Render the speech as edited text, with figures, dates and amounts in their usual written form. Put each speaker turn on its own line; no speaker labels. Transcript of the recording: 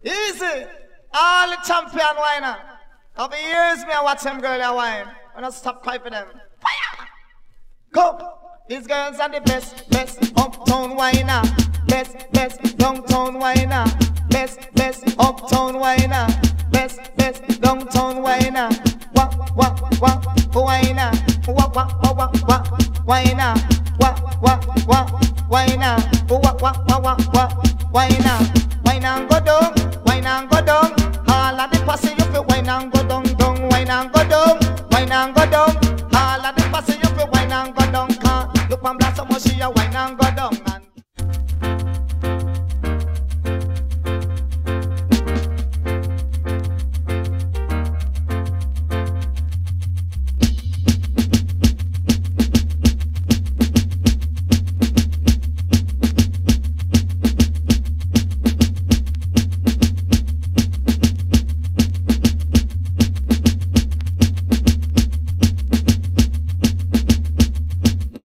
Easy. All the champion whiner. Over years me I watch them girl a wine. And I stop crying for them. Fire! Go! These girls are the best, best uptown whiner. Best, best downtown whiner. Best, best uptown whiner. Best, best downtown whiner. Wah, wah, wah, whiner. Wah, wah, wah, wah, wah, whiner. Wah, wah, wah, whiner. Wah, wah, wah, wah, wah, whiner. Whiner go down.